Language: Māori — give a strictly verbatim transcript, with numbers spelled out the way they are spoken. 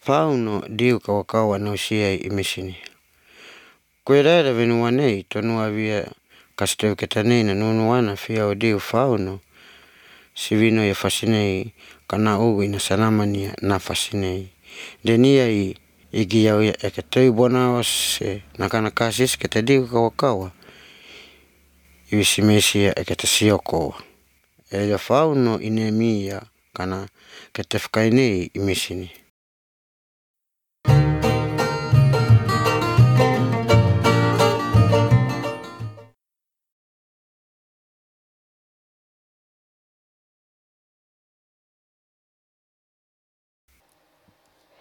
fauno diu kawa-kawa nausia imisini. Kuirere wenuanei tonuavia kasteu ketanina nunuana fiaudiu fauno siwino yafasinei kana uwina sanamania nafasinei. Deniai igiau eketeu bonawase naka-nakasis ketadiu kawa-kawa yusimesia eketasioko eya fauno inemia kana ketefkainei imisini.